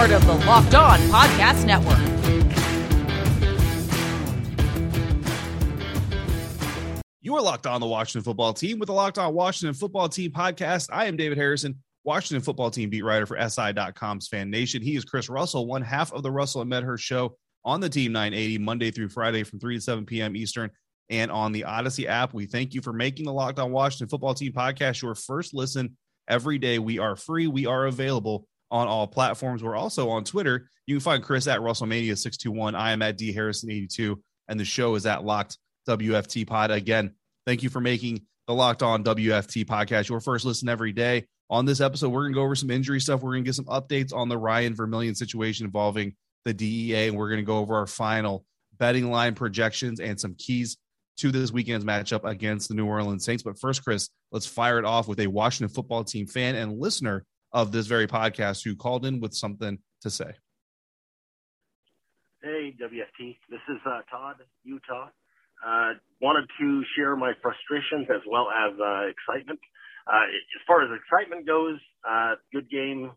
part of the Locked On Podcast Network. You are Locked On the Washington Football Team with the Locked On Washington Football Team podcast. I am David Harrison, Washington Football Team beat writer for SI.com's Fan Nation. He is Chris Russell, one half of the Russell and Medhurst show on the Team 980, Monday through Friday from 3 to 7 p.m. Eastern and on the Odyssey app. We thank you for making the Locked On Washington Football Team podcast your first listen every day. We are free. We are available on all platforms. We're also on Twitter. You can find Chris at WrestleMania621. I am at DHarrison82, and the show is at Locked WFT Pod. Again, thank you for making the Locked On WFT podcast your first listen every day. On this episode, we're going to go over some injury stuff. We're going to get some updates on the Ryan Vermillion situation involving the DEA, and we're going to go over our final betting line projections and some keys to this weekend's matchup against the New Orleans Saints. But first, Chris, let's fire it off with a Washington Football Team fan and listener of this very podcast who called in with something to say. Hey, WFT. This is Todd, Utah. Wanted to share my frustrations as well as excitement. As far as excitement goes, good game.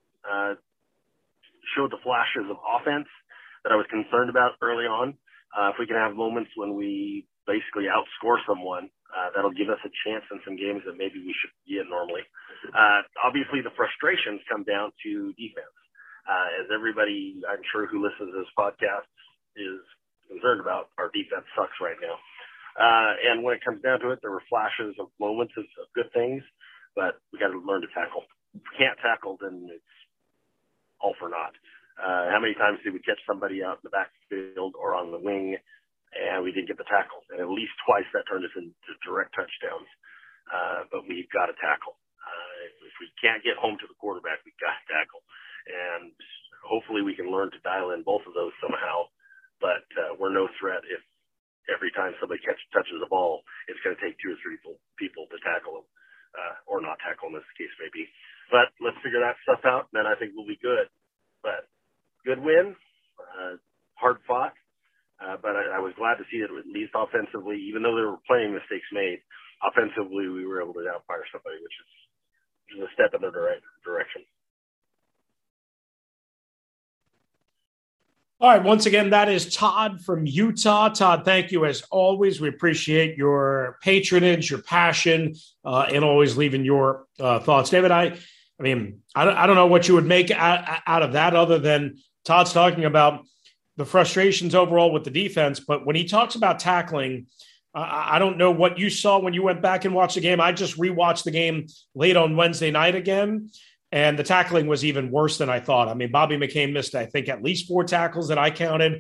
Showed the flashes of offense that I was concerned about early on. If we can have moments when we basically outscore someone, that'll give us a chance in some games that maybe we should get normally. Obviously, the frustrations come down to defense. As everybody, I'm sure, who listens to this podcast is concerned about, our defense sucks right now. And when it comes down to it, there were flashes of moments of good things, but we got to learn to tackle. If we can't tackle, then it's all for naught. How many times did we catch somebody out in the backfield or on the wing and we didn't get the tackle? And at least twice that turned us into direct touchdowns. But we've got to tackle. If we can't get home to the quarterback, we've got to tackle. And hopefully we can learn to dial in both of those somehow. But we're no threat if every time somebody touches the ball, it's going to take 2 or 3 people to tackle them, or not tackle them, as the case may be. But let's figure that stuff out, and then I think we'll be good. But good win, hard fought. But I was glad to see that at least offensively, even though there were plenty of mistakes made, offensively we were able to outfire somebody, which is a step in the right direction. All right. Once again, that is Todd from Utah. Todd, thank you as always. We appreciate your patronage, your passion, and always leaving your thoughts. David, I don't know what you would make out of that other than Todd's talking about the frustrations overall with the defense. But when he talks about tackling, I don't know what you saw when you went back and watched the game. I just rewatched the game late on Wednesday night again. And the tackling was even worse than I thought. I mean, Bobby McCain missed, I think, at least 4 tackles that I counted.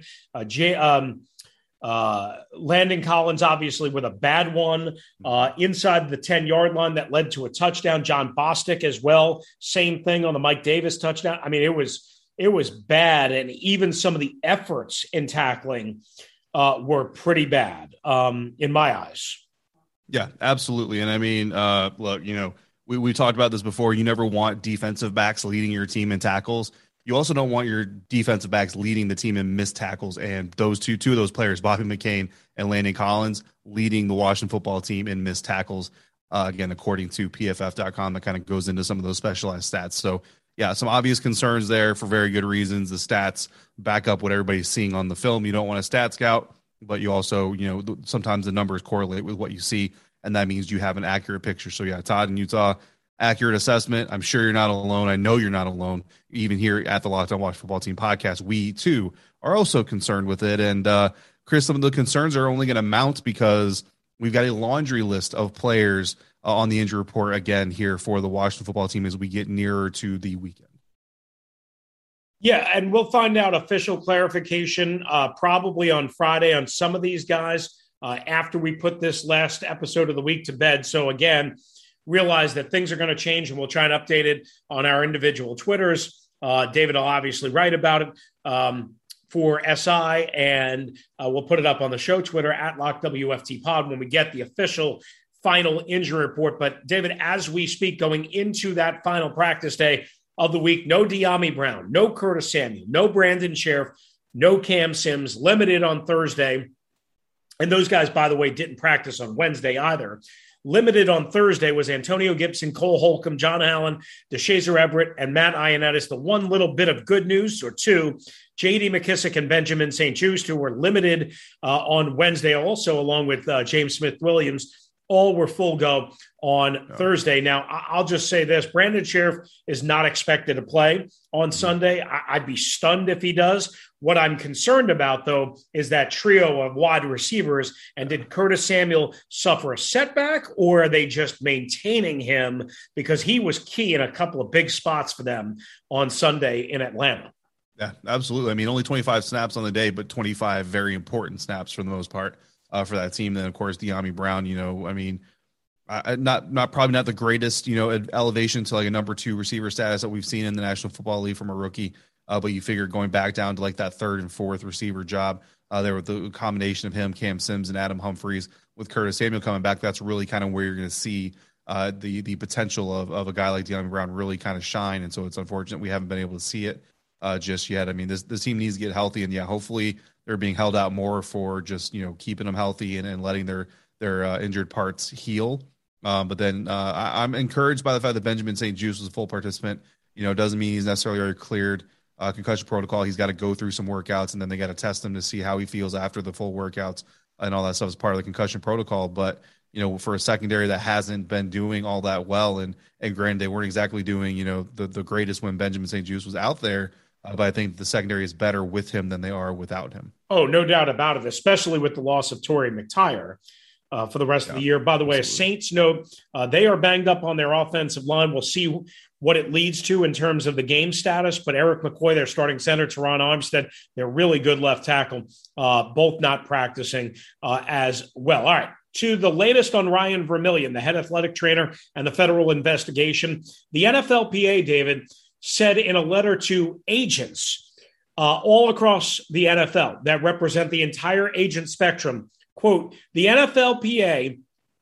Landon Collins, obviously, with a bad one inside the 10-yard line that led to a touchdown. John Bostic as well. Same thing on the Mike Davis touchdown. I mean, it was bad. And even some of the efforts in tackling were pretty bad in my eyes. Yeah, absolutely. And I mean, look, we talked about this before. You never want defensive backs leading your team in tackles. You also don't want your defensive backs leading the team in missed tackles. And those two of those players, Bobby McCain and Landon Collins, leading the Washington Football Team in missed tackles. Again, according to PFF.com, that kind of goes into some of those specialized stats. So, yeah, some obvious concerns there for very good reasons. The stats back up what everybody's seeing on the film. You don't want a stat scout, but you also, sometimes the numbers correlate with what you see. And that means you have an accurate picture. So, yeah, Todd in Utah, accurate assessment. I'm sure you're not alone. I know you're not alone. Even here at the Locked On Washington Football Team podcast, we, too, are also concerned with it. And, Chris, some of the concerns are only going to mount because we've got a laundry list of players on the injury report again here for the Washington Football Team as we get nearer to the weekend. Yeah, and we'll find out official clarification probably on Friday on some of these guys. After we put this last episode of the week to bed. So again, realize that things are going to change and we'll try and update it on our individual Twitters. David will obviously write about it for SI and we'll put it up on the show Twitter at LockWFTPod when we get the official final injury report. But David, as we speak, going into that final practice day of the week, no De'Ami Brown, no Curtis Samuel, no Brandon Sheriff, no Cam Sims, limited on Thursday. And those guys, by the way, didn't practice on Wednesday either. Limited on Thursday was Antonio Gibson, Cole Holcomb, John Allen, DeShazer Everett, and Matt Ioannidis. The one little bit of good news, or two, J.D. McKissick and Benjamin St-Juste, who were limited on Wednesday also, along with James Smith-Williams, all were full go on Thursday. Now, I'll just say this. Brandon Sheriff is not expected to play on Sunday. I'd be stunned if he does. What I'm concerned about, though, is that trio of wide receivers. And did Curtis Samuel suffer a setback, or are they just maintaining him because he was key in a couple of big spots for them on Sunday in Atlanta? Yeah, absolutely. I mean, only 25 snaps on the day, but 25 very important snaps for the most part for that team. Then, of course, De'Ami Brown, I mean, probably not the greatest, elevation to like a number 2 receiver status that we've seen in the National Football League from a rookie. But you figure going back down to like that 3rd and 4th receiver job there with the combination of him, Cam Sims, and Adam Humphries with Curtis Samuel coming back, that's really kind of where you're going to see the potential of a guy like De'Ami Brown really kind of shine. And so it's unfortunate we haven't been able to see it just yet. I mean, this team needs to get healthy, and hopefully they're being held out more for just, keeping them healthy and letting their injured parts heal. But then I'm encouraged by the fact that Benjamin St-Juste was a full participant. Doesn't mean he's necessarily already cleared concussion protocol. He's got to go through some workouts, and then they got to test him to see how he feels after the full workouts and all that stuff as part of the concussion protocol. But, for a secondary that hasn't been doing all that well, and granted, they weren't exactly doing, the greatest when Benjamin St-Juste was out there. But I think the secondary is better with him than they are without him. Oh, no doubt about it, especially with the loss of Torrey McTyer for the rest of the year. By the way, Saints note, they are banged up on their offensive line. We'll see what it leads to in terms of the game status. But Eric McCoy, their starting center, Teron Armstead, they're really good left tackle, both not practicing as well. All right. To the latest on Ryan Vermillion, the head athletic trainer and the federal investigation, the NFLPA, David, said in a letter to agents all across the NFL that represent the entire agent spectrum, quote, the NFLPA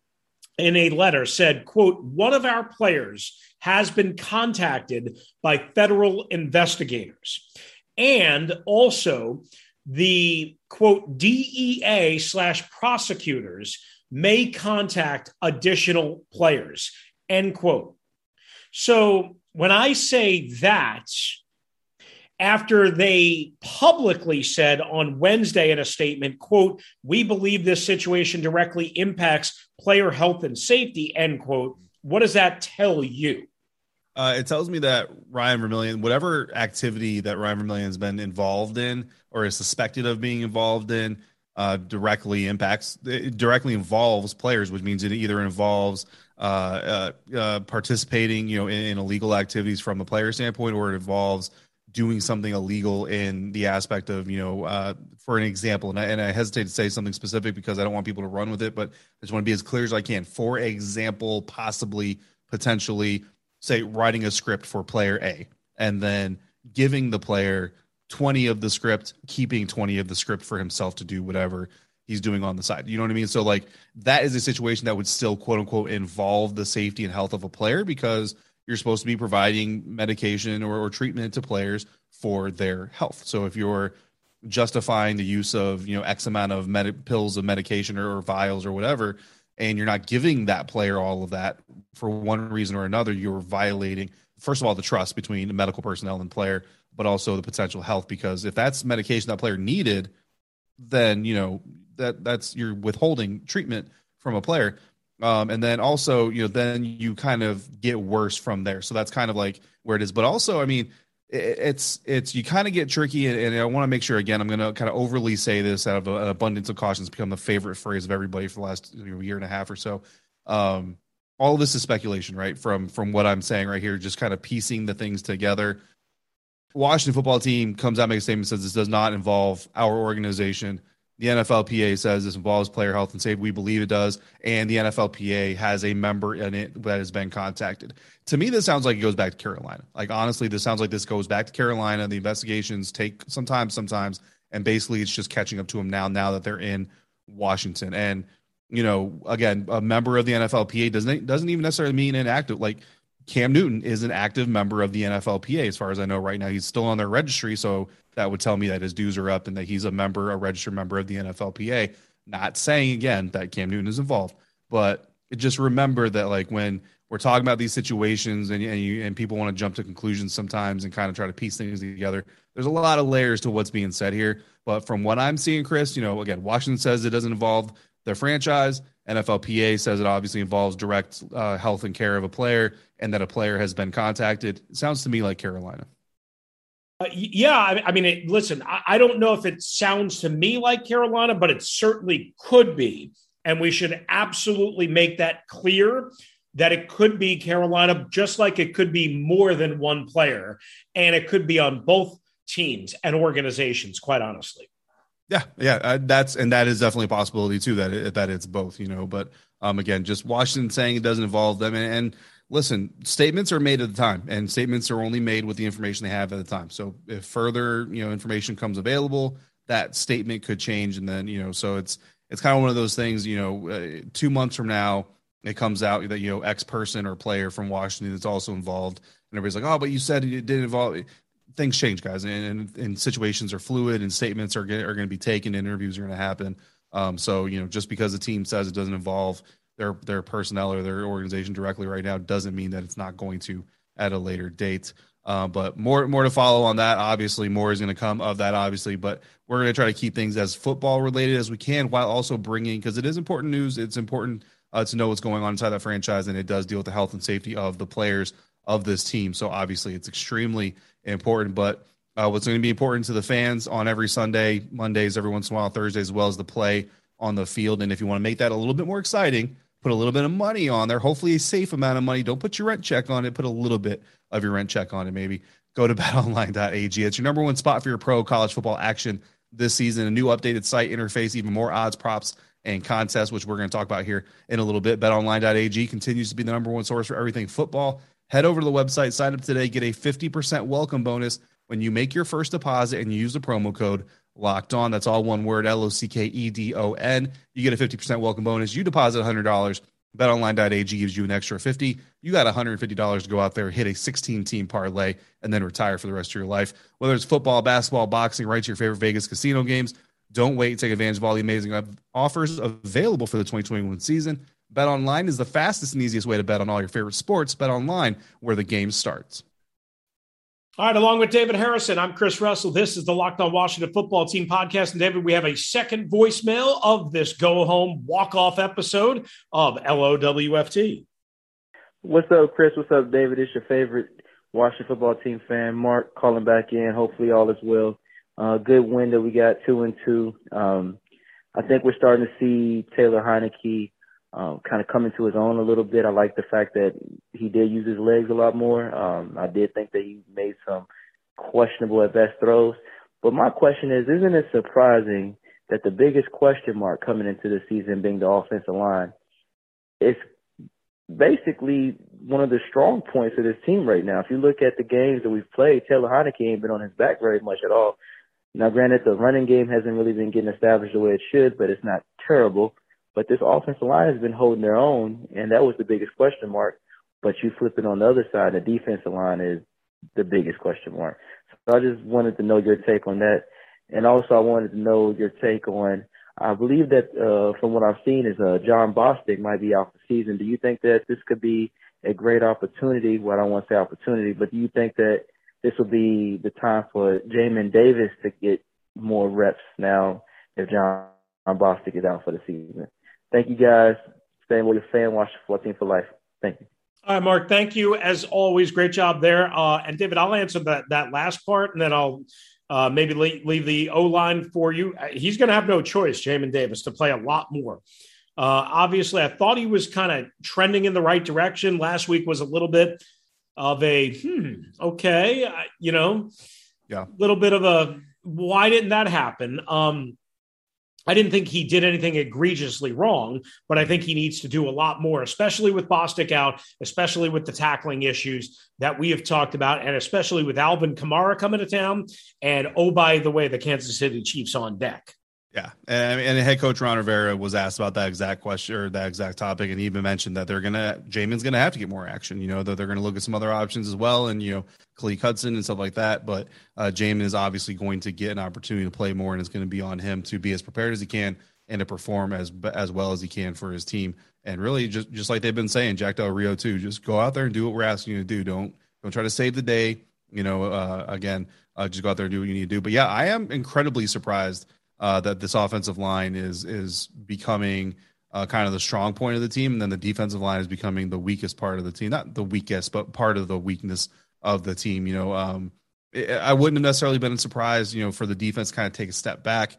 in a letter said, quote, one of our players has been contacted by federal investigators. And also the, quote, DEA/prosecutors may contact additional players, end quote. So when I say that, after they publicly said on Wednesday in a statement, quote, we believe this situation directly impacts player health and safety, end quote, what does that tell you? It tells me that Ryan Vermillion, whatever activity that Ryan Vermillion has been involved in or is suspected of being involved in, directly involves players, which means it either involves participating, in illegal activities from a player standpoint, or it involves doing something illegal in the aspect of, for an example, and I hesitate to say something specific because I don't want people to run with it, but I just want to be as clear as I can. For example, potentially, say, writing a script for player A and then giving the player 20 of the script, keeping 20 of the script for himself to do whatever he's doing on the side. You know what I mean? So like that is a situation that would still quote unquote involve the safety and health of a player, because you're supposed to be providing medication or treatment to players for their health. So if you're justifying the use of, X amount of pills of medication or vials or whatever, and you're not giving that player all of that for one reason or another, you're violating, first of all, the trust between the medical personnel and player, but also the potential health, because if that's medication that player needed, then, that's you're withholding treatment from a player. And then also, then you kind of get worse from there. So that's kind of like where it is. But also, I mean, it's you kind of get tricky, and I want to make sure, again, I'm going to kind of overly say this out of an abundance of caution. It's become the favorite phrase of everybody for the last year and a half or so. All of this is speculation, right? From what I'm saying right here, just kind of piecing the things together. Washington football team comes out, makes a statement, says this does not involve our organization. The NFLPA says this involves player health and safety. We believe it does. And the NFLPA has a member in it that has been contacted. To me, this sounds like it goes back to Carolina. Like, honestly, this sounds like this goes back to Carolina. The investigations take some time sometimes. And basically, it's just catching up to them now that they're in Washington. And, again, a member of the NFLPA doesn't even necessarily mean inactive. Like, Cam Newton is an active member of the NFLPA, as far as I know right now. He's still on their registry, so that would tell me that his dues are up and that he's a registered member of the NFLPA. Not saying, again, that Cam Newton is involved, but just remember that, like, when we're talking about these situations and people want to jump to conclusions sometimes and kind of try to piece things together, there's a lot of layers to what's being said here. But from what I'm seeing, Chris, again, Washington says it doesn't involve their franchise. NFLPA says it obviously involves direct health and care of a player, and that a player has been contacted. It sounds to me like Carolina. Listen, I don't know if it sounds to me like Carolina, but it certainly could be. And we should absolutely make that clear that it could be Carolina, just like it could be more than one player. And it could be on both teams and organizations, quite honestly. Yeah. That is definitely a possibility too, that it's both, but again, just Washington saying it doesn't involve them. And listen, statements are made at the time, and statements are only made with the information they have at the time. So if further, information comes available, that statement could change. And then, so it's kind of one of those things, 2 months from now, it comes out that, X person or player from Washington that's also involved. And everybody's like, oh, but you said it didn't involve. Things change, guys, and situations are fluid, and statements are going to be taken, interviews are going to happen. So, just because the team says it doesn't involve their personnel or their organization directly right now doesn't mean that it's not going to at a later date. But more to follow on that. Obviously, more is going to come of that, obviously, but we're going to try to keep things as football related as we can, while also bringing, because it is important news. It's important to know what's going on inside that franchise, and it does deal with the health and safety of the players of this team. So obviously it's extremely important, but what's going to be important to the fans on every Sunday, Mondays, every once in a while, Thursdays, as well as the play on the field. And if you want to make that a little bit more exciting, put a little bit of money on there, hopefully a safe amount of money. Don't put your rent check on it. Put a little bit of your rent check on it. Maybe go to betonline.ag. It's your number one spot for your pro college football action this season. A new updated site interface, even more odds, props, and contests, which we're going to talk about here in a little bit. betonline.ag continues to be the number one source for everything football. Head over to the website, sign up today, get a 50% welcome bonus when you make your first deposit and you use the promo code Locked On. That's all one word, LOCKEDON. You get a 50% welcome bonus. You deposit $100. BetOnline.ag gives you an extra $50. You got $150 to go out there, hit a 16-team parlay, and then retire for the rest of your life. Whether it's football, basketball, boxing, right to your favorite Vegas casino games, don't wait. Take advantage of all the amazing offers available for the 2021 season. BetOnline is the fastest and easiest way to bet on all your favorite sports. BetOnline, where the game starts. All right, along with David Harrison, I'm Chris Russell. This is the Locked On Washington Football Team podcast. And David, we have a second voicemail of this go-home walk-off episode of LOWFT. What's up, Chris? What's up, David? It's your favorite Washington Football Team fan, Mark, calling back in. Hopefully all is well. Good win that we got 2-2. I think we're starting to see Taylor Heinicke kind of come into his own a little bit. I like the fact that he did use his legs a lot more. I did think that he made some questionable at best throws. But my question is, isn't it surprising that the biggest question mark coming into the season being the offensive line is basically one of the strong points of this team right now? If you look at the games that we've played, Taylor Heinicke ain't been on his back very much at all. Now, granted, the running game hasn't really been getting established the way it should, but it's not terrible. But this offensive line has been holding their own, and that was the biggest question mark. But you flip it on the other side, the defensive line is the biggest question mark. So I just wanted to know your take on that. And also I wanted to know your take on, I believe that from what I've seen is John Bostic might be out for the season. Do you think that this could be a great opportunity? Well, I don't want to say opportunity, but do you think that this will be the time for Jamin Davis to get more reps now if John Bostic is out for the season? Thank you, guys. Staying with your fan, Washington Football Team for life. Thank you. All right, Mark, thank you. As always, great job there. And, David, I'll answer that last part, and then I'll maybe leave the O-line for you. He's going to have no choice, Jamin Davis, to play a lot more. Obviously, I thought he was kind of trending in the right direction. Last week was a little bit of a, okay, a little bit of a, why didn't that happen? I didn't think he did anything egregiously wrong, but I think he needs to do a lot more, especially with Bostic out, especially with the tackling issues that we have talked about, and especially with Alvin Kamara coming to town. And, oh, by the way, the Kansas City Chiefs on deck. Yeah, and head coach Ron Rivera was asked about that exact question or that exact topic, and he even mentioned that Jamin's gonna have to get more action. You know, that they're gonna look at some other options as well, and Khaleke Hudson and stuff like that. But Jamin is obviously going to get an opportunity to play more, and it's going to be on him to be as prepared as he can and to perform as well as he can for his team. And really, just like they've been saying, Jack Del Rio too, just go out there and do what we're asking you to do. Don't try to save the day. Again, just go out there and do what you need to do. But yeah, I am incredibly surprised that this offensive line is becoming kind of the strong point of the team, and then the defensive line is becoming the weakest part of the team. Not the weakest, but part of the weakness of the team. I wouldn't have necessarily been surprised, for the defense to kind of take a step back.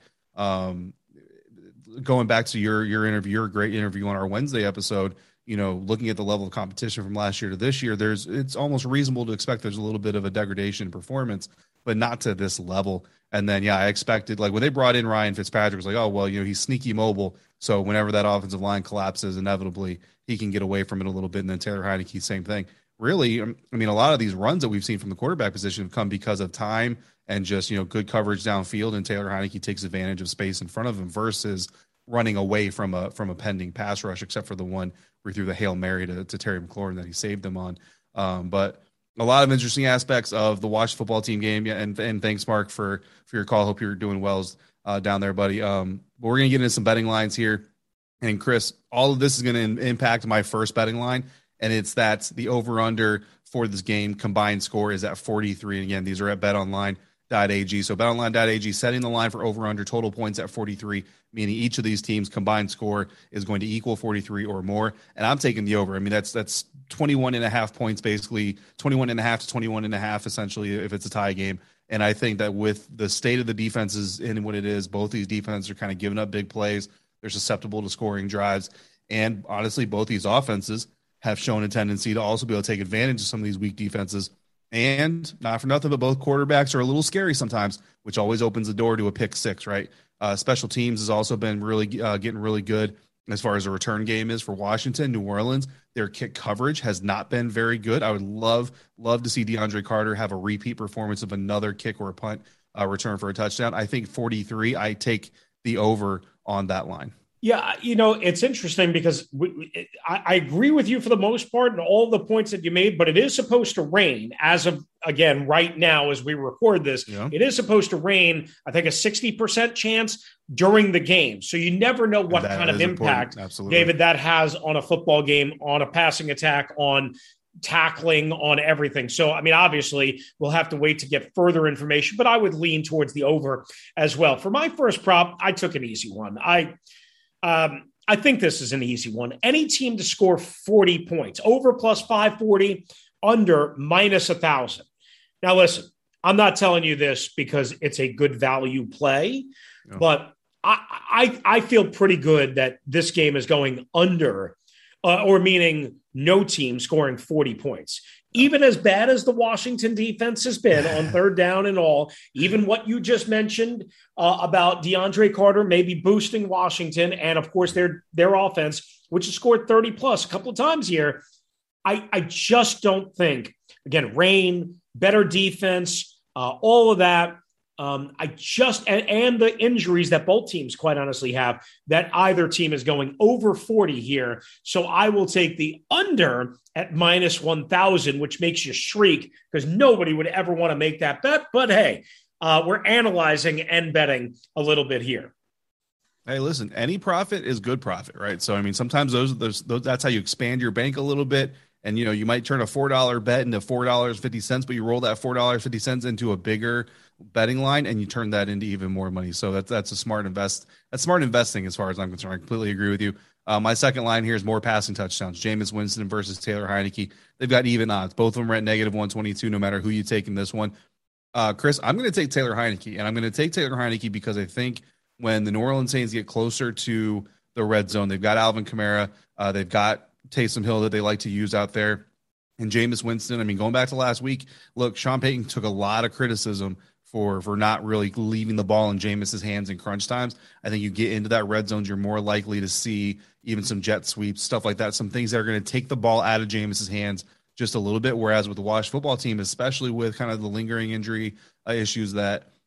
Going back to your interview, your great interview on our Wednesday episode, looking at the level of competition from last year to this year, it's almost reasonable to expect there's a little bit of a degradation in performance, but not to this level. And then, I expected, like when they brought in Ryan Fitzpatrick, it was like, oh, well, he's sneaky mobile. So whenever that offensive line collapses, inevitably he can get away from it a little bit. And then Taylor Heinicke, same thing. Really, I mean, a lot of these runs that we've seen from the quarterback position have come because of time and just, good coverage downfield. And Taylor Heinicke takes advantage of space in front of him versus running away from a pending pass rush, except for the one where he threw the Hail Mary to Terry McLaurin that he saved them on. But a lot of interesting aspects of the Washington football team game. Yeah, and thanks, Mark, for your call. Hope you're doing well down there, buddy. But we're going to get into some betting lines here. And, Chris, all of this is going to impact my first betting line, and it's that the over-under for this game combined score is at 43. And, again, these are at betonline.ag. So betonline.ag setting the line for over-under total points at 43, meaning each of these teams' combined score is going to equal 43 or more. And I'm taking the over. I mean, that's 21.5 points, basically 21.5 to 21.5, essentially, if it's a tie game. And I think that with the state of the defenses and what it is, both these defenses are kind of giving up big plays. They're susceptible to scoring drives. And honestly, both these offenses have shown a tendency to also be able to take advantage of some of these weak defenses. And not for nothing, but both quarterbacks are a little scary sometimes, which always opens the door to a pick six, right? Special teams has also been really getting really good as far as a return game is for Washington. New Orleans, their kick coverage has not been very good. I would love to see DeAndre Carter have a repeat performance of another kick or a punt return for a touchdown. I think 43, I take the over on that line. Yeah, it's interesting because I agree with you for the most part and all the points that you made, but it is supposed to rain as of, again, right now as we record this. Yeah. It is supposed to rain, I think, a 60% chance during the game. So you never know what kind of impact, David, that has on a football game, on a passing attack, on tackling, on everything. So, I mean, obviously, we'll have to wait to get further information, but I would lean towards the over as well. For my first prop, I took an easy one. I think this is an easy one. Any team to score 40 points, over plus 540, under minus 1,000. Now, listen, I'm not telling you this because it's a good value play, but I feel pretty good that this game is going under, or meaning no team scoring 40 points. Even as bad as the Washington defense has been on third down and all, even what you just mentioned about DeAndre Carter maybe boosting Washington and, of course, their offense, which has scored 30 plus a couple of times here, I just don't think, again, rain, better defense, all of that. And the injuries that both teams quite honestly have, that either team is going over 40 here. So I will take the under at minus 1,000, which makes you shriek because nobody would ever want to make that bet. But hey, we're analyzing and betting a little bit here. Hey, listen, any profit is good profit, right? So, I mean, sometimes that's how you expand your bank a little bit. And, you might turn a $4 bet into $4.50, but you roll that $4.50 into a bigger betting line and you turn that into even more money. So that's a smart invest. That's smart investing as far as I'm concerned. I completely agree with you. My second line here is more passing touchdowns. Jameis Winston versus Taylor Heinicke. They've got even odds. Both of them are at negative 122, no matter who you take in this one. Chris, I'm going to take Taylor Heinicke, and I'm going to take Taylor Heinicke because I think when the New Orleans Saints get closer to the red zone, they've got Alvin Kamara, they've got Taysom Hill that they like to use out there, and Jameis Winston. I mean, going back to last week, look, Sean Payton took a lot of criticism for not really leaving the ball in Jameis's hands in crunch times. I think you get into that red zone, you're more likely to see even some jet sweeps, stuff like that, some things that are going to take the ball out of Jameis's hands just a little bit. Whereas with the Washington football team, especially with kind of the lingering injury issues that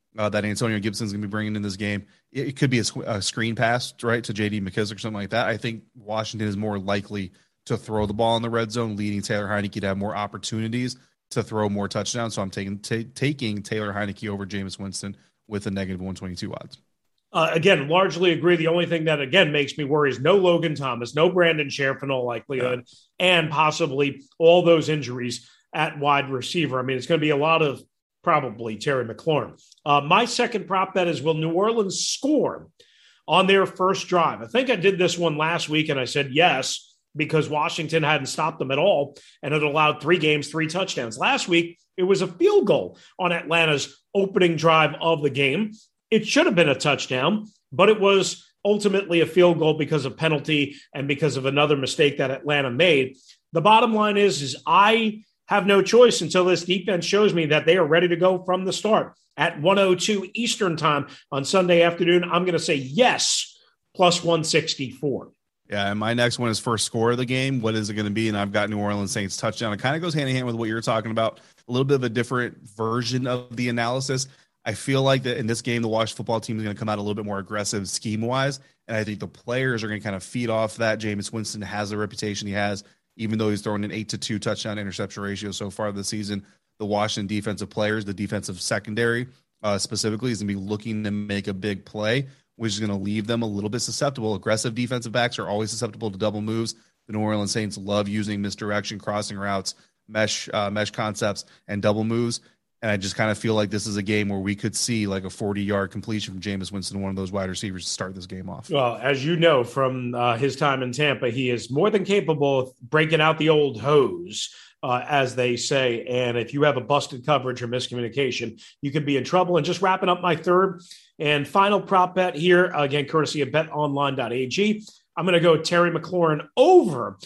that Antonio Gibson's going to be bringing in this game. It could be a screen pass, right, to J.D. McKissic or something like that. I think Washington is more likely to throw the ball in the red zone, leading Taylor Heinicke to have more opportunities to throw more touchdowns. So I'm taking Taylor Heinicke over Jameis Winston with a negative 122 odds. Again, largely agree. The only thing that, again, makes me worry is no Logan Thomas, no Brandon Sheriff in all likelihood, and possibly all those injuries at wide receiver. I mean, it's going to be a lot of probably Terry McLaurin. My second prop bet is, will New Orleans score on their first drive? I think I did this one last week, and I said yes, because Washington hadn't stopped them at all, and it allowed 3 games, 3 touchdowns. Last week, it was a field goal on Atlanta's opening drive of the game. It should have been a touchdown, but it was ultimately a field goal because of penalty and because of another mistake that Atlanta made. The bottom line is I have no choice until this defense shows me that they are ready to go from the start. At 1:02 Eastern time on Sunday afternoon, I'm going to say yes, plus 164. Yeah, and my next one is first score of the game. What is it going to be? And I've got New Orleans Saints touchdown. It kind of goes hand in hand with what you're talking about, a little bit of a different version of the analysis. I feel like that in this game, the Washington football team is going to come out a little bit more aggressive scheme-wise, and I think the players are going to kind of feed off that. Jameis Winston has the reputation he has, even though he's thrown an 8-2 touchdown interception ratio so far this season. The Washington defensive players, the defensive secondary specifically, is going to be looking to make a big play, which is going to leave them a little bit susceptible. Aggressive defensive backs are always susceptible to double moves. The New Orleans Saints love using misdirection, crossing routes, mesh concepts, and double moves. And I just kind of feel like this is a game where we could see like a 40-yard completion from Jameis Winston, one of those wide receivers, to start this game off. Well, as you know from his time in Tampa, he is more than capable of breaking out the old hose, as they say. And if you have a busted coverage or miscommunication, you could be in trouble. And just wrapping up my third and final prop bet here, again, courtesy of betonline.ag. I'm going to go Terry McLaurin over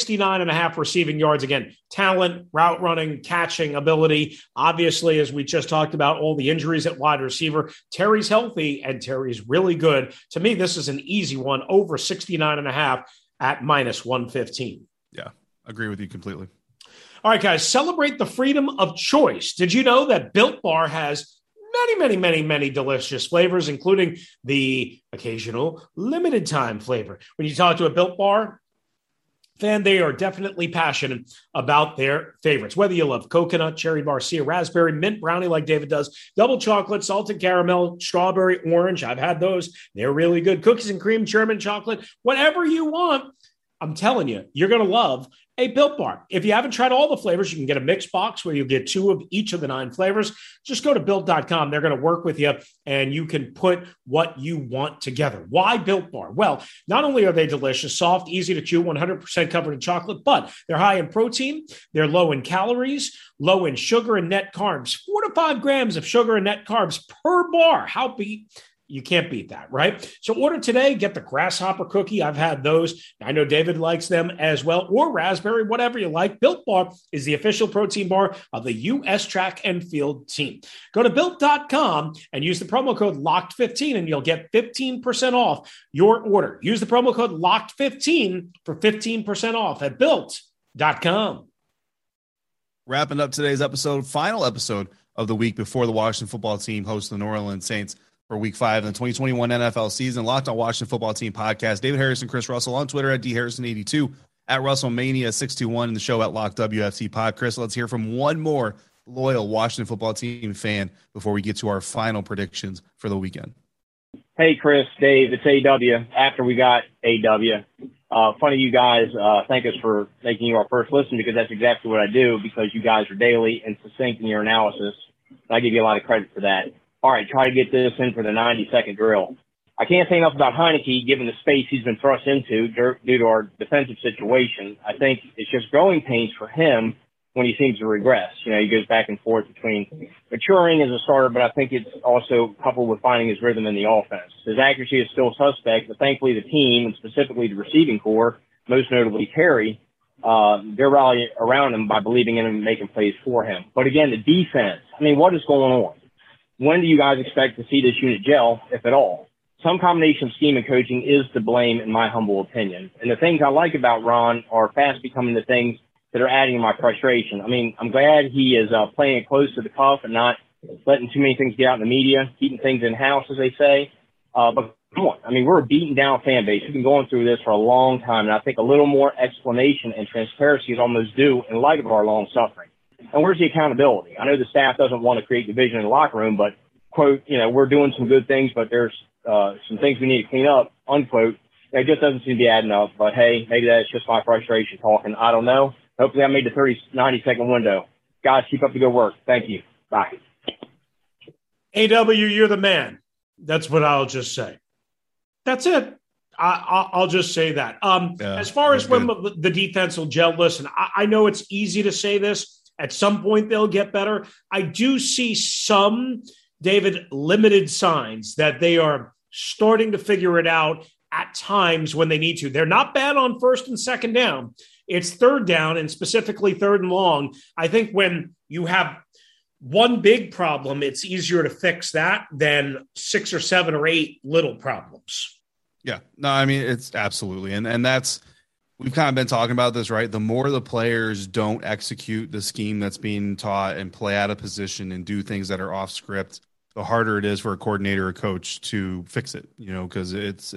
69.5 receiving yards. Again, talent, route running, catching ability. Obviously, as we just talked about, all the injuries at wide receiver. Terry's healthy and Terry's really good. To me, this is an easy one, over 69.5 at minus 115. Yeah, agree with you completely. All right, guys, celebrate the freedom of choice. Did you know that Built Bar has many delicious flavors, including the occasional limited time flavor? When you talk to a Built Bar fan, they are definitely passionate about their favorites. Whether you love coconut, cherry barcia, raspberry, mint brownie like David does, double chocolate, salted caramel, strawberry, orange. I've had those. They're really good. Cookies and cream, German chocolate, whatever you want. I'm telling you, you're going to love a Built Bar. If you haven't tried all the flavors, you can get a mixed box where you'll get 2 of each of the 9 flavors. Just go to Built.com. They're going to work with you, and you can put what you want together. Why Built Bar? Well, not only are they delicious, soft, easy to chew, 100% covered in chocolate, but they're high in protein. They're low in calories, low in sugar and net carbs. 4 to 5 grams of sugar and net carbs per bar. You can't beat that, right? So order today, get the grasshopper cookie. I've had those. I know David likes them as well, or raspberry, whatever you like. Built Bar is the official protein bar of the U.S. Track and Field team. Go to Built.com and use the promo code LOCKED15 and you'll get 15% off your order. Use the promo code LOCKED15 for 15% off at Built.com. Wrapping up today's episode, final episode of the week before the Washington football team hosts the New Orleans Saints for Week 5 in the 2021 NFL season. Locked on Washington Football Team podcast. David Harrison, Chris Russell on Twitter at DHarrison82, at WrestleMania621, and the show at LockWFC Pod. Chris, let's hear from one more loyal Washington Football Team fan before we get to our final predictions for the weekend. Hey, Chris, Dave, it's AW. After we got AW, funny you guys thank us for making you our first listen, because that's exactly what I do, because you guys are daily and succinct in your analysis. And I give you a lot of credit for that. All right, try to get this in for the 90-second drill. I can't say enough about Heinicke, given the space he's been thrust into due to our defensive situation. I think it's just growing pains for him when he seems to regress. You know, he goes back and forth between maturing as a starter, but I think it's also coupled with finding his rhythm in the offense. His accuracy is still suspect, but thankfully the team, and specifically the receiving core, most notably Terry, they're rallying around him by believing in him and making plays for him. But again, the defense, I mean, what is going on? When do you guys expect to see this unit gel, if at all? Some combination of scheme and coaching is to blame, in my humble opinion. And the things I like about Ron are fast becoming the things that are adding to my frustration. I mean, I'm glad he is playing it close to the cuff and not letting too many things get out in the media, keeping things in-house, as they say. But come on. I mean, we're a beaten down fan base. We've been going through this for a long time, and I think a little more explanation and transparency is almost due in light of our long suffering. And where's the accountability? I know the staff doesn't want to create division in the locker room, but, quote, we're doing some good things, but there's some things we need to clean up, unquote. It just doesn't seem to be adding up. But, hey, maybe that's just my frustration talking. I don't know. Hopefully I made the 90-second window. Guys, keep up the good work. Thank you. Bye. AW, you're the man. That's what I'll just say. That's it. I'll just say that. As far as when the defense will gel, listen, I know it's easy to say this. At some point, they'll get better. I do see some, David, limited signs that they are starting to figure it out at times when they need to. They're not bad on first and second down. It's third down, and specifically third and long. I think when you have one big problem, it's easier to fix that than 6 or 7 or 8 little problems. Yeah, no, I mean, it's absolutely. And that's, we've kind of been talking about this, right? The more the players don't execute the scheme that's being taught and play out of position and do things that are off script, the harder it is for a coordinator or coach to fix it, because it's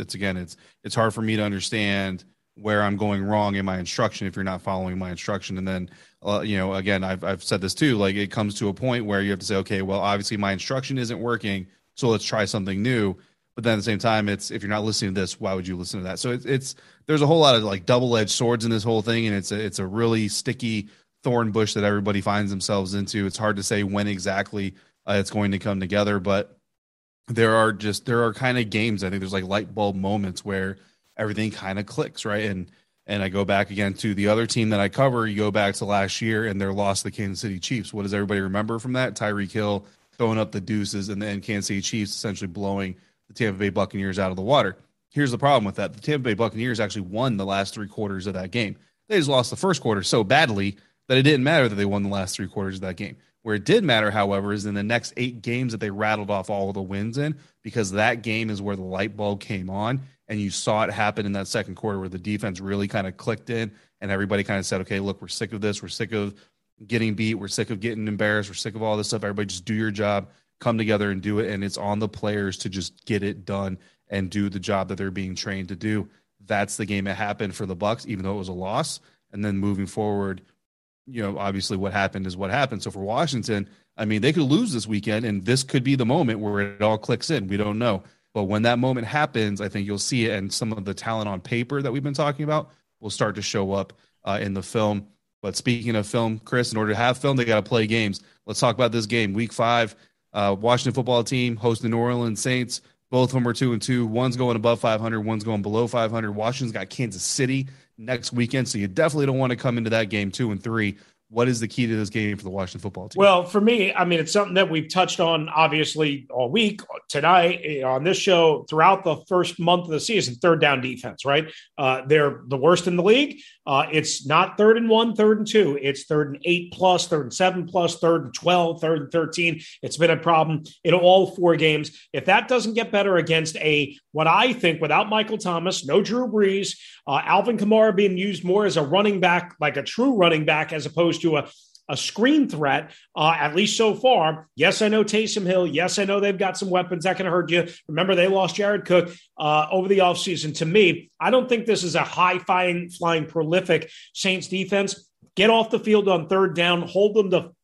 hard for me to understand where I'm going wrong in my instruction if you're not following my instruction. And then, again, I've said this too, like it comes to a point where you have to say, okay, well, obviously my instruction isn't working, so let's try something new. But then at the same time, it's, if you're not listening to this, why would you listen to that? So there's a whole lot of like double-edged swords in this whole thing. And it's a really sticky thorn bush that everybody finds themselves into. It's hard to say when exactly it's going to come together, but there are kind of games. I think there's like light bulb moments where everything kind of clicks, right? And I go back again to the other team that I cover. You go back to last year and their loss to the Kansas City Chiefs. What does everybody remember from that? Tyreek Hill throwing up the deuces, and then Kansas City Chiefs essentially blowing the Tampa Bay Buccaneers out of the water. Here's the problem with that. The Tampa Bay Buccaneers actually won the last 3 quarters of that game. They just lost the first quarter so badly that it didn't matter that they won the last 3 quarters of that game. Where it did matter, however, is in the next 8 games that they rattled off all of the wins in, because that game is where the light bulb came on, and you saw it happen in that second quarter where the defense really kind of clicked in, and everybody kind of said, okay, look, we're sick of this. We're sick of getting beat. We're sick of getting embarrassed. We're sick of all this stuff. Everybody just do your job, come together and do it, and it's on the players to just get it done and do the job that they're being trained to do. That's the game that happened for the Bucs, even though it was a loss. And then moving forward, obviously what happened is what happened. So for Washington, I mean, they could lose this weekend, and this could be the moment where it all clicks in. We don't know. But when that moment happens, I think you'll see it, and some of the talent on paper that we've been talking about will start to show up in the film. But speaking of film, Chris, in order to have film, they got to play games. Let's talk about this game. Week 5, Washington football team hosting the New Orleans Saints. Both of them are 2-2. One's going above 500. One's going below 500. Washington's got Kansas City next weekend, so you definitely don't want to come into that game 2-3. What is the key to this game for the Washington football team? Well, for me, I mean, it's something that we've touched on, obviously, all week, tonight, on this show, throughout the first month of the season, third down defense, right? They're the worst in the league. It's not 3rd and 1, 3rd and 2. It's 3rd and 8+, 3rd and 7+, 3rd and 12, 3rd and 13. It's been a problem in all 4 games. If that doesn't get better against what I think, without Michael Thomas, no Drew Brees, Alvin Kamara being used more as a running back, like a true running back, as opposed to a screen threat, at least so far. Yes, I know Taysom Hill. Yes, I know they've got some weapons that can hurt you. Remember, they lost Jared Cook over the offseason. To me, I don't think this is a high-flying, prolific Saints defense. Get off the field on third down. Hold them to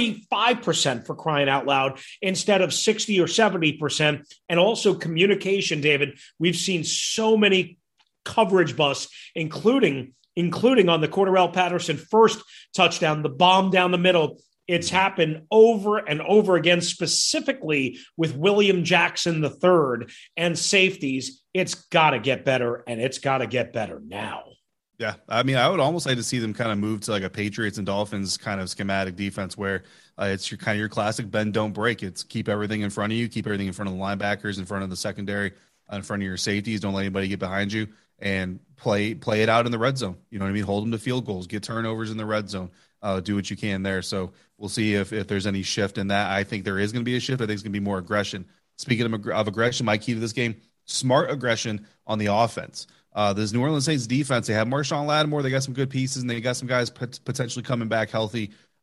45%, for crying out loud, instead of 60 or 70%. And also communication, David. We've seen so many coverage busts, including on the Cordarrelle Patterson first touchdown, the bomb down the middle. It's happened over and over again, specifically with William Jackson III and safeties. It's got to get better, and it's got to get better now. Yeah, I mean, I would almost like to see them kind of move to like a Patriots and Dolphins kind of schematic defense where it's your classic bend, don't break. It's keep everything in front of you, keep everything in front of the linebackers, in front of the secondary, in front of your safeties. Don't let anybody get behind you, and play it out in the red zone. You know what I mean? Hold them to field goals, get turnovers in the red zone, do what you can there. So we'll see if there's any shift in that. I think there is going to be a shift. I think it's going to be more aggression. Speaking of aggression, my key to this game, smart aggression on the offense. This New Orleans Saints defense, they have Marshawn Lattimore. They got some good pieces, and they got some guys potentially coming back healthy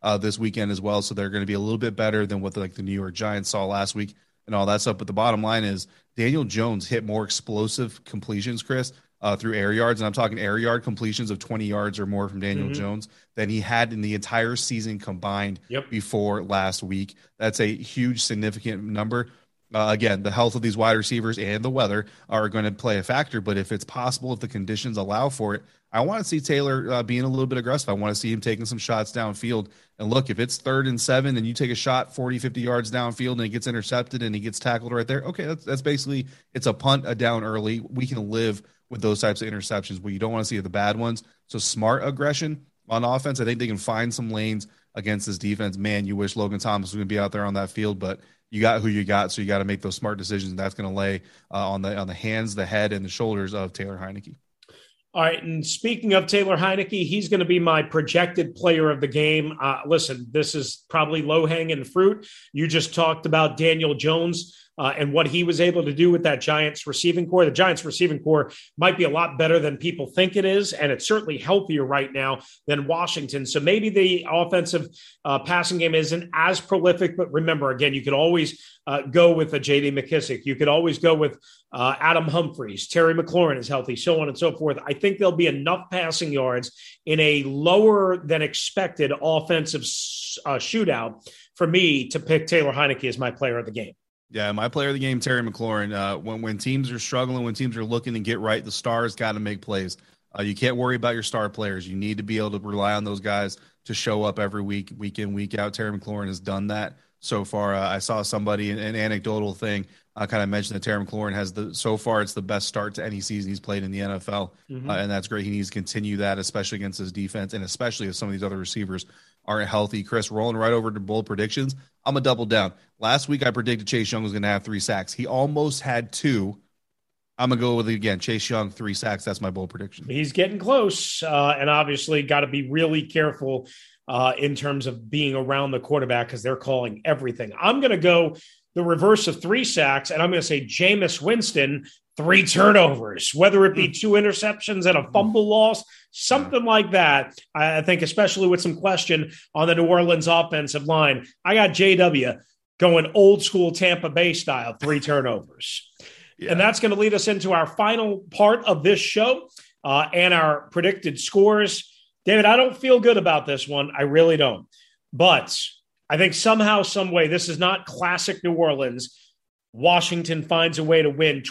this weekend as well. So they're going to be a little bit better than what the New York Giants saw last week and all that stuff. But the bottom line is Daniel Jones hit more explosive completions, Chris, through air yards. And I'm talking air yard completions of 20 yards or more from Daniel Jones than he had in the entire season combined before last week. That's a huge, significant number. Again, the health of these wide receivers and the weather are going to play a factor. But if it's possible, if the conditions allow for it, I want to see Taylor being a little bit aggressive. I want to see him taking some shots downfield. And look, if it's 3rd and 7 and you take a shot 40, 50 yards downfield and he gets intercepted and he gets tackled right there, okay, that's basically, it's a punt, a down early. We can live with those types of interceptions, but you don't want to see the bad ones. So smart aggression on offense. I think they can find some lanes against this defense. Man, you wish Logan Thomas was going to be out there on that field, but you got who you got, so you got to make those smart decisions. And that's going to lay on the hands, the head, and the shoulders of Taylor Heinicke. All right, and speaking of Taylor Heinicke, he's going to be my projected player of the game. Listen, this is probably low-hanging fruit. You just talked about Daniel Jones and what he was able to do with that Giants receiving core. The Giants receiving core might be a lot better than people think it is, and it's certainly healthier right now than Washington. So maybe the offensive passing game isn't as prolific, but remember, again, you could always go with a J.D. McKissick. You could always go with Adam Humphries. Terry McLaurin is healthy, so on and so forth. I think there'll be enough passing yards in a lower than expected offensive shootout for me to pick Taylor Heinicke as my player of the game. Yeah, my player of the game, Terry McLaurin. When teams are struggling, when teams are looking to get right, the stars got to make plays. You can't worry about your star players. You need to be able to rely on those guys to show up every week, week in, week out. Terry McLaurin has done that so far. I saw somebody, an anecdotal thing, kind of mentioned that Terry McLaurin has so far it's the best start to any season he's played in the NFL, and that's great. He needs to continue that, especially against his defense, and especially if some of these other receivers aren't healthy. Chris, rolling right over to bold predictions. I'm a double down. Last week I predicted Chase Young was going to have 3 sacks. He almost had 2. I'm going to go with it again. Chase Young, 3 sacks. That's my bold prediction. He's getting close, and obviously got to be really careful in terms of being around the quarterback because they're calling everything. I'm going to go the reverse of 3 sacks, and I'm going to say Jameis Winston, 3 turnovers, whether it be 2 interceptions and a fumble loss, something like that. I think especially with some question on the New Orleans offensive line, I got JW going old school Tampa Bay style, 3 turnovers. Yeah. And that's going to lead us into our final part of this show and our predicted scores. David, I don't feel good about this one. I really don't. But I think somehow, some way, this is not classic New Orleans. Washington finds a way to win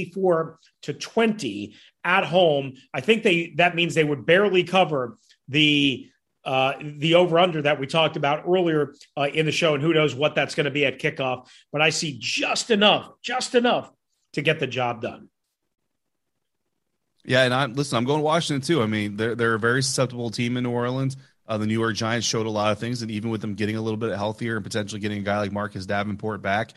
24-20 at home. I think that means they would barely cover the over-under that we talked about earlier in the show, and who knows what that's going to be at kickoff. But I see just enough to get the job done. Yeah, and I'm going to Washington too. I mean, they're a very susceptible team in New Orleans. The New York Giants showed a lot of things, and even with them getting a little bit healthier and potentially getting a guy like Marcus Davenport back,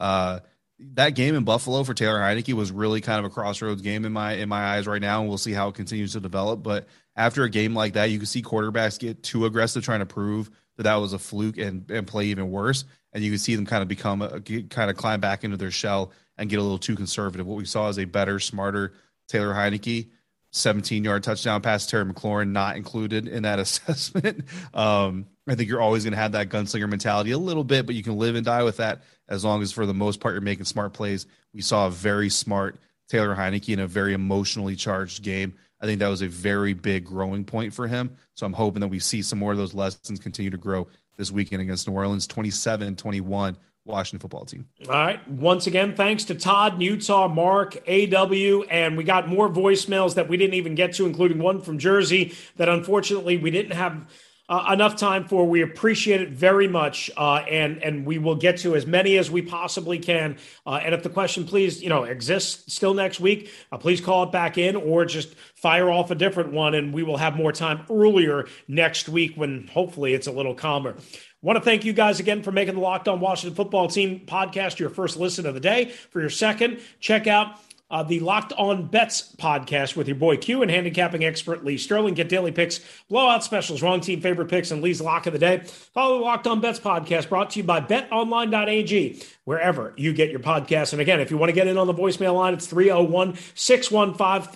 that game in Buffalo for Taylor Heinicke was really kind of a crossroads game in my eyes right now, and we'll see how it continues to develop. But after a game like that, you can see quarterbacks get too aggressive trying to prove that was a fluke and play even worse, and you can see them kind of climb back into their shell and get a little too conservative. What we saw is a better, smarter Taylor Heinicke. 17-yard touchdown pass, Terry McLaurin not included in that assessment. I think you're always going to have that gunslinger mentality a little bit, but you can live and die with that as long as for the most part you're making smart plays. We saw a very smart Taylor Heinicke in a very emotionally charged game. I think that was a very big growing point for him. So I'm hoping that we see some more of those lessons continue to grow this weekend against New Orleans. 27-21 Washington football team. All right. Once again, thanks to Todd, Utah, Mark, AW, and we got more voicemails that we didn't even get to, including one from Jersey that unfortunately we didn't have enough time for. We appreciate it very much, and we will get to as many as we possibly can. And if the question, please, exists still next week, please call it back in or just fire off a different one, and we will have more time earlier next week when hopefully it's a little calmer. Want to thank you guys again for making the Locked On Washington Football Team podcast your first listen of the day. For your second, check out the Locked On Bets podcast with your boy Q and handicapping expert Lee Sterling. Get daily picks, blowout specials, wrong team favorite picks, and Lee's lock of the day. Follow the Locked On Bets podcast brought to you by betonline.ag, wherever you get your podcasts. And again, if you want to get in on the voicemail line, it's 301-615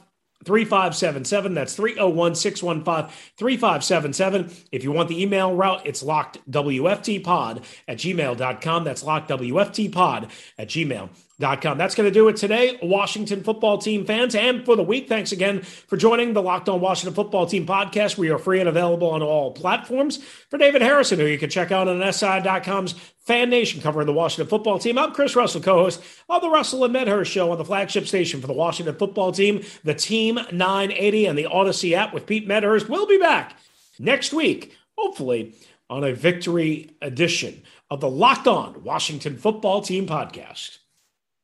615-615-3577. That's 301-615-3577. If you want the email route, it's lockedwftpod@gmail.com. That's lockedwftpod@gmail.com. That's going to do it today, Washington football team fans, and for the week. Thanks again for joining the Locked On Washington Football Team podcast. We are free and available on all platforms. For David Harrison, who you can check out on SI.com's Fan Nation covering the Washington football team, I'm Chris Russell, co-host of the Russell and Medhurst Show on the flagship station for the Washington football team, the Team 980 and the Odyssey app with Pete Medhurst. We'll be back next week, hopefully on a victory edition of the Locked On Washington Football Team podcast.